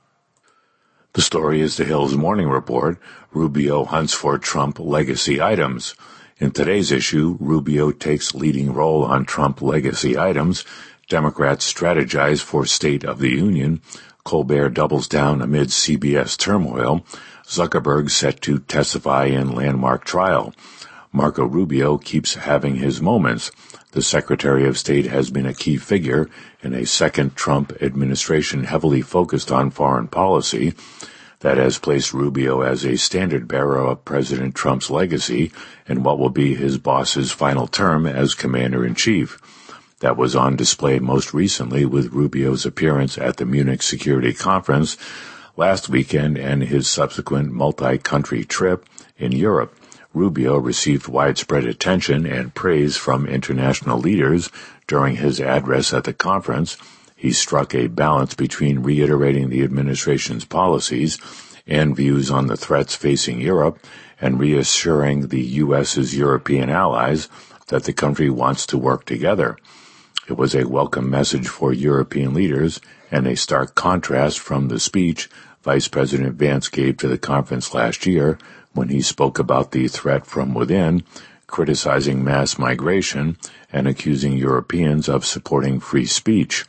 The story is the Hill's Morning Report. Rubio hunts for Trump legacy items. In today's issue, Rubio takes leading role on Trump legacy items. Democrats strategize for State of the Union. Colbert doubles down amid CBS turmoil. Zuckerberg set to testify in landmark trial. Marco Rubio keeps having his moments. The Secretary of State has been a key figure in a second Trump administration heavily focused on foreign policy that has placed Rubio as a standard-bearer of President Trump's legacy and what will be his boss's final term as commander-in-chief. That was on display most recently with Rubio's appearance at the Munich Security Conference last weekend and his subsequent multi-country trip in Europe. Rubio received widespread attention and praise from international leaders during his address at the conference. He struck a balance between reiterating the administration's policies and views on the threats facing Europe and reassuring the U.S.'s European allies that the country wants to work together. It was a welcome message for European leaders and a stark contrast from the speech Vice President Vance gave to the conference last year when he spoke about the threat from within, criticizing mass migration and accusing Europeans of supporting free speech.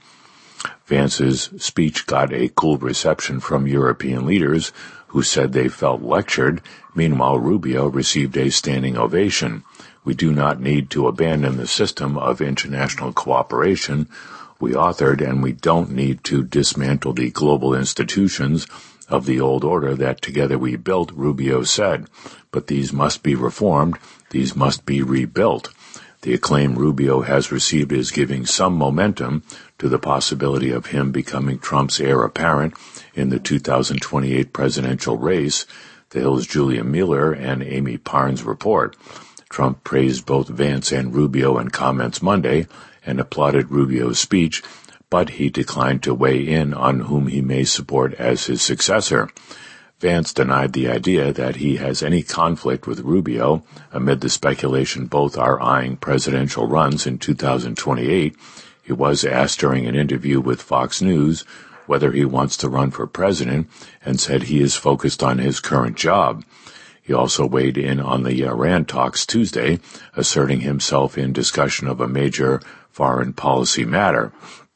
Vance's speech got a cool reception from European leaders who said they felt lectured. Meanwhile, Rubio received a standing ovation. We do not need to abandon the system of international cooperation we authored, and we don't need to dismantle the global institutions of the old order that together we built, Rubio said. But these must be reformed. These must be rebuilt. The acclaim Rubio has received is giving some momentum to the possibility of him becoming Trump's heir apparent in the 2028 presidential race, the Hill's Julia Miller and Amy Parnes report. Trump praised both Vance and Rubio in comments Monday and applauded Rubio's speech, but he declined to weigh in on whom he may support as his successor. Vance denied the idea that he has any conflict with Rubio amid the speculation both are eyeing presidential runs in 2028. He was asked during an interview with Fox News whether he wants to run for president and said he is focused on his current job. He also weighed in on the Iran talks Tuesday, asserting himself in discussion of a major foreign policy matter.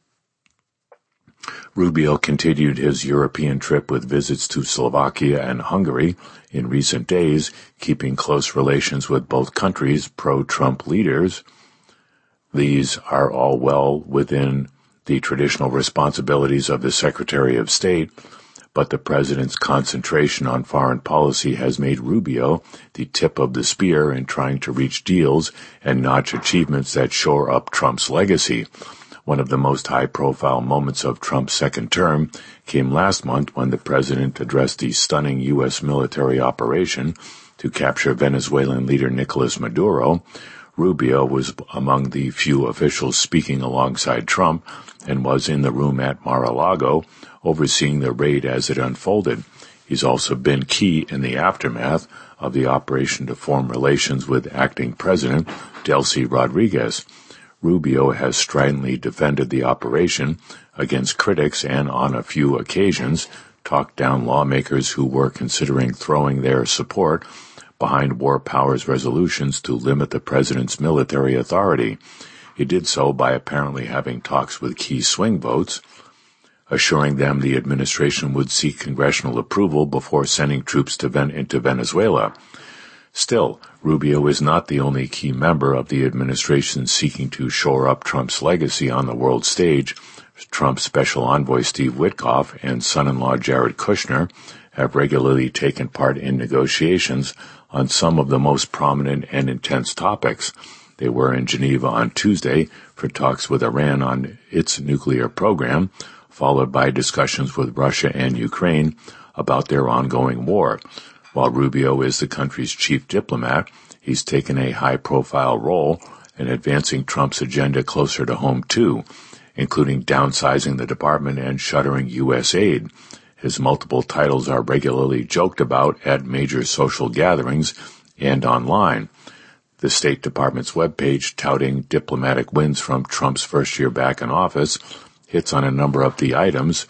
Rubio continued his European trip with visits to Slovakia and Hungary in recent days, keeping close relations with both countries' pro-Trump leaders. These are all well within the traditional responsibilities of the Secretary of State, but the president's concentration on foreign policy has made Rubio the tip of the spear in trying to reach deals and notch achievements that shore up Trump's legacy. One of the most high-profile moments of Trump's second term came last month when the president addressed the stunning U.S. military operation to capture Venezuelan leader Nicolas Maduro. Rubio was among the few officials speaking alongside Trump and was in the room at Mar-a-Lago, overseeing the raid as it unfolded. He's also been key in the aftermath of the operation to form relations with acting President Delcy Rodriguez. Rubio has stridently defended the operation against critics and, on a few occasions, talked down lawmakers who were considering throwing their support behind war powers resolutions to limit the president's military authority. He did so by apparently having talks with key swing votes, assuring them the administration would seek congressional approval before sending troops into Venezuela. Still, Rubio is not the only key member of the administration seeking to shore up Trump's legacy on the world stage. Trump's special envoy Steve Witkoff and son-in-law Jared Kushner have regularly taken part in negotiations on some of the most prominent and intense topics. They were in Geneva on Tuesday for talks with Iran on its nuclear program, followed by discussions with Russia and Ukraine about their ongoing war. While Rubio is the country's chief diplomat, he's taken a high-profile role in advancing Trump's agenda closer to home, too, including downsizing the department and shuttering U.S. aid. His multiple titles are regularly joked about at major social gatherings and online. The State Department's webpage, touting diplomatic wins from Trump's first year back in office, hits on a number of the items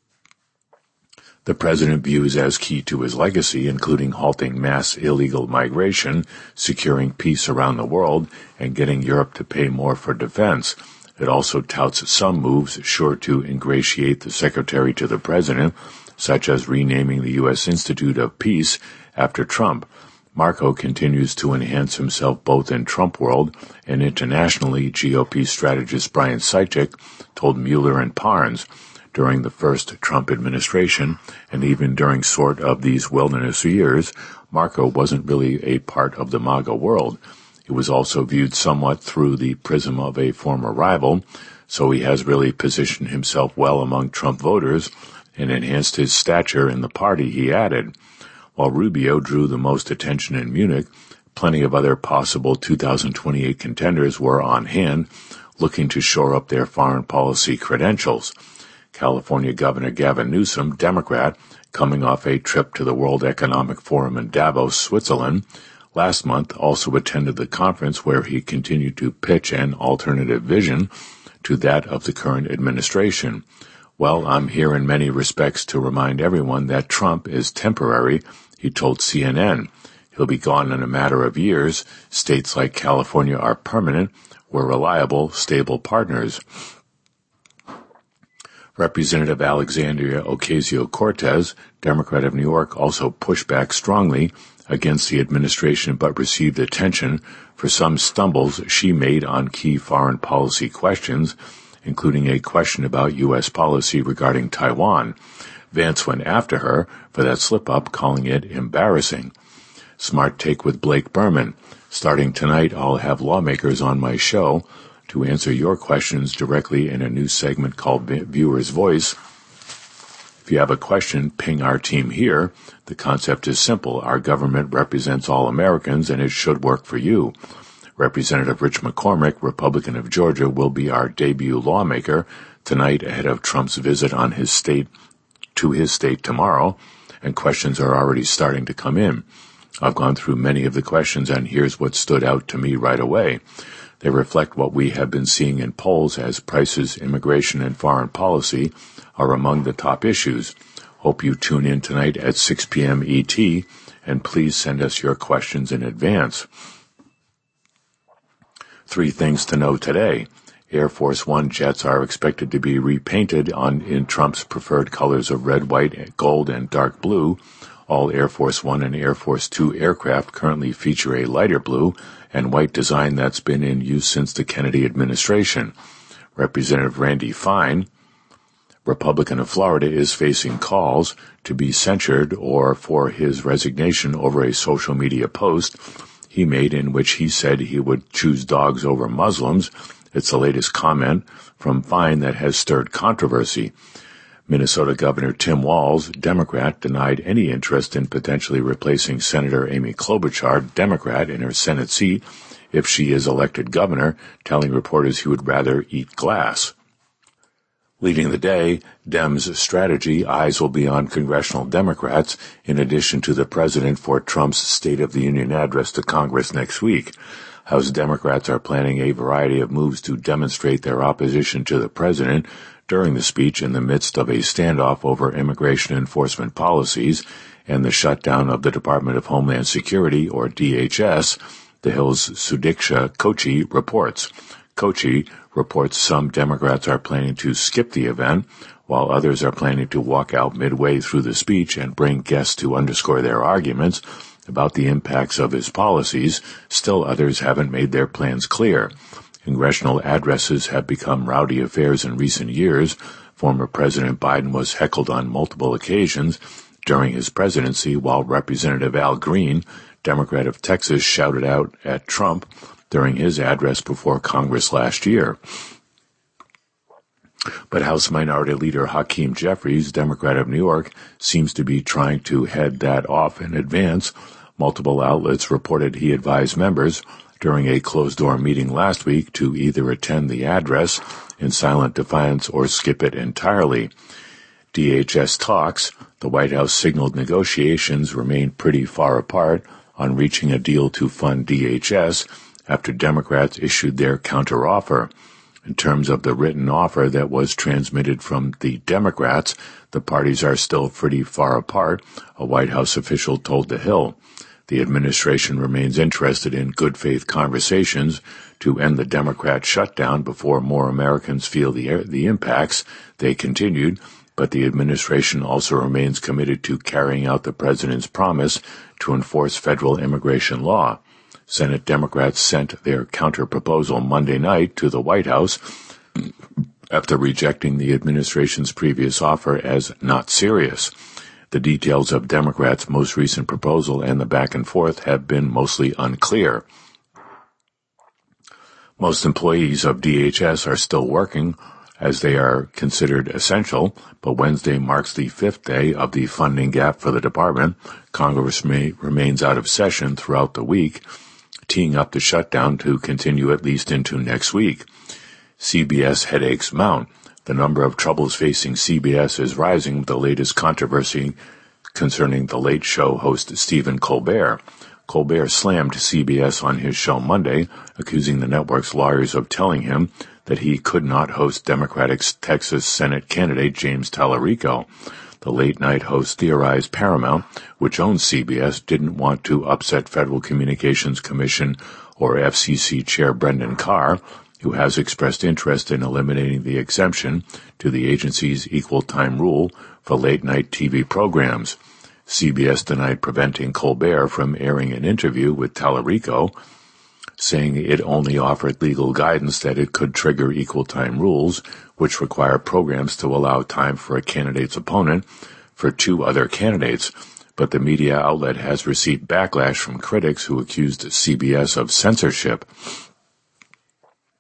the president views as key to his legacy, including halting mass illegal migration, securing peace around the world, and getting Europe to pay more for defense. It also touts some moves sure to ingratiate the secretary to the president, such as renaming the U.S. Institute of Peace after Trump. Marco continues to enhance himself both in Trump world and internationally, GOP strategist Brian Seichik told Mueller and Parnes. During the first Trump administration, and even during sort of these wilderness years, Marco wasn't really a part of the MAGA world. He was also viewed somewhat through the prism of a former rival, so he has really positioned himself well among Trump voters and enhanced his stature in the party, he added. While Rubio drew the most attention in Munich, plenty of other possible 2028 contenders were on hand, looking to shore up their foreign policy credentials. California Governor Gavin Newsom, Democrat, coming off a trip to the World Economic Forum in Davos, Switzerland, last month also attended the conference where he continued to pitch an alternative vision to that of the current administration. Well, I'm here in many respects to remind everyone that Trump is temporary, he told CNN. He'll be gone in a matter of years. States like California are permanent. We're reliable, stable partners. Representative Alexandria Ocasio-Cortez, Democrat of New York, also pushed back strongly against the administration but received attention for some stumbles she made on key foreign policy questions, including a question about U.S. policy regarding Taiwan. Vance went after her for that slip-up, calling it embarrassing. Smart Take with Blake Berman. Starting tonight, I'll have lawmakers on my show to answer your questions directly in a new segment called Viewer's Voice. If you have a question, ping our team here. The concept is simple. Our government represents all Americans, and it should work for you. Representative Rich McCormick, Republican of Georgia, will be our debut lawmaker tonight ahead of Trump's visit to his state tomorrow, and questions are already starting to come in. I've gone through many of the questions, and here's what stood out to me right away. They reflect what we have been seeing in polls as prices, immigration, and foreign policy are among the top issues. Hope you tune in tonight at 6 p.m. ET, and please send us your questions in advance. 3 things to know today. Air Force One jets are expected to be repainted in Trump's preferred colors of red, white, gold, and dark blue. All Air Force One and Air Force Two aircraft currently feature a lighter blue and white design that's been in use since the Kennedy administration. Representative Randy Fine, Republican of Florida, is facing calls to be censured or for his resignation over a social media post he made in which he said he would choose dogs over Muslims. It's the latest comment from Fine that has stirred controversy. Minnesota Governor Tim Walz, Democrat, denied any interest in potentially replacing Senator Amy Klobuchar, Democrat, in her Senate seat if she is elected governor, telling reporters he would rather eat glass. Leading the day, Dems' strategy, eyes will be on congressional Democrats, in addition to the president for Trump's State of the Union address to Congress next week. House Democrats are planning a variety of moves to demonstrate their opposition to the president during the speech in the midst of a standoff over immigration enforcement policies and the shutdown of the Department of Homeland Security, or DHS, The Hill's Sudiksha Kochi reports. Kochi reports some Democrats are planning to skip the event, while others are planning to walk out midway through the speech and bring guests to underscore their arguments about the impacts of his policies. Still others haven't made their plans clear. Congressional addresses have become rowdy affairs in recent years. Former President Biden was heckled on multiple occasions during his presidency, while Representative Al Green, Democrat of Texas, shouted out at Trump during his address before Congress last year. But House Minority Leader Hakeem Jeffries, Democrat of New York, seems to be trying to head that off in advance. Multiple outlets reported he advised members during a closed-door meeting last week to either attend the address in silent defiance or skip it entirely. DHS talks, the White House signaled negotiations remain pretty far apart on reaching a deal to fund DHS after Democrats issued their counteroffer. In terms of the written offer that was transmitted from the Democrats, the parties are still pretty far apart, a White House official told The Hill. The administration remains interested in good faith conversations to end the Democrat shutdown before more Americans feel the impacts, they continued, but the administration also remains committed to carrying out the president's promise to enforce federal immigration law. Senate Democrats sent their counter-proposal Monday night to the White House after rejecting the administration's previous offer as not serious. The details of Democrats' most recent proposal and the back and forth have been mostly unclear. Most employees of DHS are still working as they are considered essential, but Wednesday marks the 5th day of the funding gap for the department. Congress remains out of session throughout the week, teeing up the shutdown to continue at least into next week. CBS headaches mount. The number of troubles facing CBS is rising with the latest controversy concerning the Late Show host Stephen Colbert. Colbert slammed CBS on his show Monday, accusing the network's lawyers of telling him that he could not host Democratic Texas Senate candidate James Tallarico. The late-night host theorized Paramount, which owns CBS, didn't want to upset Federal Communications Commission or FCC Chair Brendan Carr, who has expressed interest in eliminating the exemption to the agency's equal time rule for late-night TV programs. CBS denied preventing Colbert from airing an interview with Tallarico, saying it only offered legal guidance that it could trigger equal time rules, which require programs to allow time for a candidate's opponent for 2 other candidates. But the media outlet has received backlash from critics who accused CBS of censorship.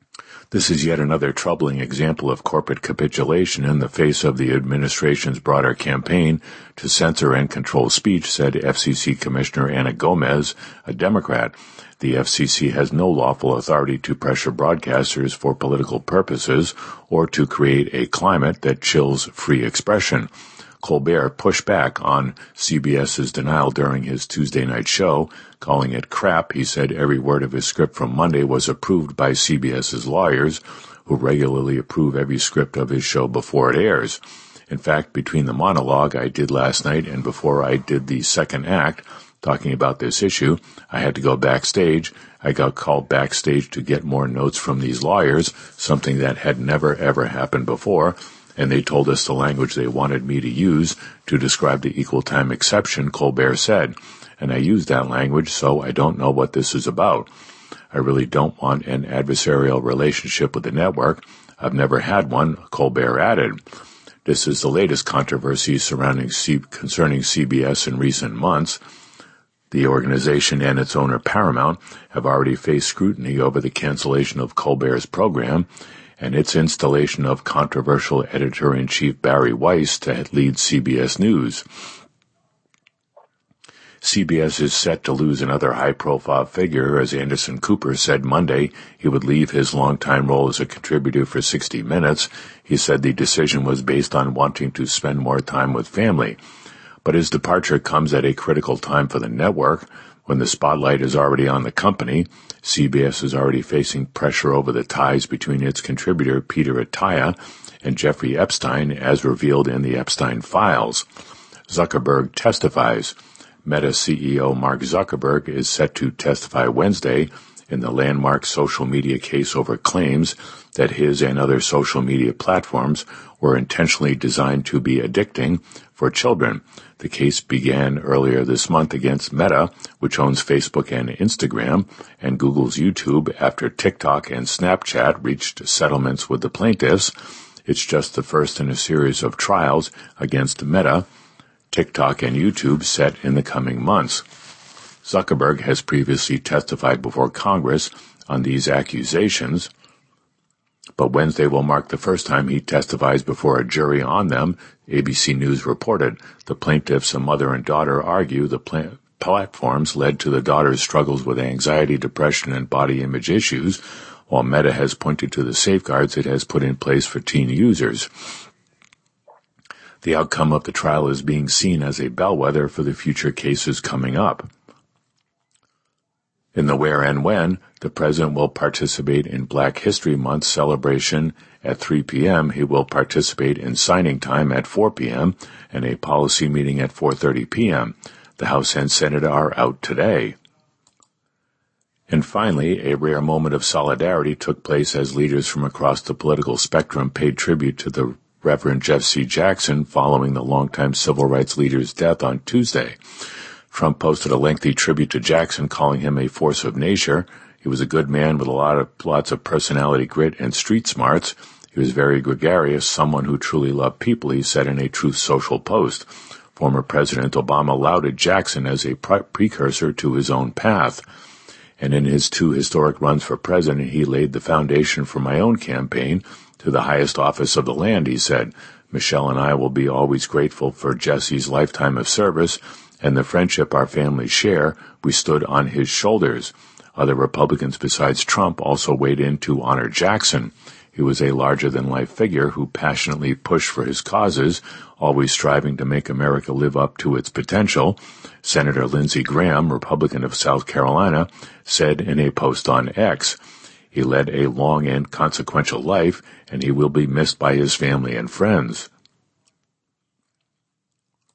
This is yet another troubling example of corporate capitulation in the face of the administration's broader campaign to censor and control speech, said FCC Commissioner Ana Gomez, a Democrat. The FCC has no lawful authority to pressure broadcasters for political purposes or to create a climate that chills free expression. Colbert pushed back on CBS's denial during his Tuesday night show, calling it crap. He said every word of his script from Monday was approved by CBS's lawyers, who regularly approve every script of his show before it airs. In fact, between the monologue I did last night and before I did the second act, talking about this issue, I had to go backstage. I got called backstage to get more notes from these lawyers, something that had never ever happened before, and they told us the language they wanted me to use to describe the equal time exception, Colbert said. And I used that language, so I don't know what this is about. I really don't want an adversarial relationship with the network. I've never had one, Colbert added. This is the latest controversy concerning CBS in recent months. The organization and its owner Paramount have already faced scrutiny over the cancellation of Colbert's program and its installation of controversial editor-in-chief Barry Weiss to lead CBS News. CBS is set to lose another high-profile figure, as Anderson Cooper said Monday he would leave his longtime role as a contributor for 60 Minutes. He said the decision was based on wanting to spend more time with family. But his departure comes at a critical time for the network, when the spotlight is already on the company. CBS is already facing pressure over the ties between its contributor Peter Attia and Jeffrey Epstein, as revealed in the Epstein files. Zuckerberg testifies. Meta CEO Mark Zuckerberg is set to testify Wednesday in the landmark social media case over claims that his and other social media platforms were intentionally designed to be addicting for children. The case began earlier this month against Meta, which owns Facebook and Instagram, and Google's YouTube after TikTok and Snapchat reached settlements with the plaintiffs. It's just the first in a series of trials against Meta, TikTok, and YouTube set in the coming months. Zuckerberg has previously testified before Congress on these accusations, but Wednesday will mark the first time he testifies before a jury on them, ABC News reported. The plaintiffs, a mother and daughter, argue the platforms led to the daughter's struggles with anxiety, depression, and body image issues, while Meta has pointed to the safeguards it has put in place for teen users. The outcome of the trial is being seen as a bellwether for the future cases coming up. In the where and when, the president will participate in Black History Month celebration at 3 p.m. He will participate in signing time at 4 p.m. and a policy meeting at 4:30 p.m. The House and Senate are out today. And finally, a rare moment of solidarity took place as leaders from across the political spectrum paid tribute to the Reverend Jeff C. Jackson following the longtime civil rights leader's death on Tuesday. Trump posted a lengthy tribute to Jackson, calling him a force of nature. He was a good man with lots of personality, grit, and street smarts. He was very gregarious, someone who truly loved people, he said in a Truth Social post. Former President Obama lauded Jackson as a precursor to his own path. And in his 2 historic runs for president, he laid the foundation for my own campaign to the highest office of the land, he said. Michelle and I will be always grateful for Jesse's lifetime of service and the friendship our families share. We stood on his shoulders. Other Republicans besides Trump also weighed in to honor Jackson. He was a larger-than-life figure who passionately pushed for his causes, always striving to make America live up to its potential. Senator Lindsey Graham, Republican of South Carolina, said in a post on X, "He led a long and consequential life, and he will be missed by his family and friends."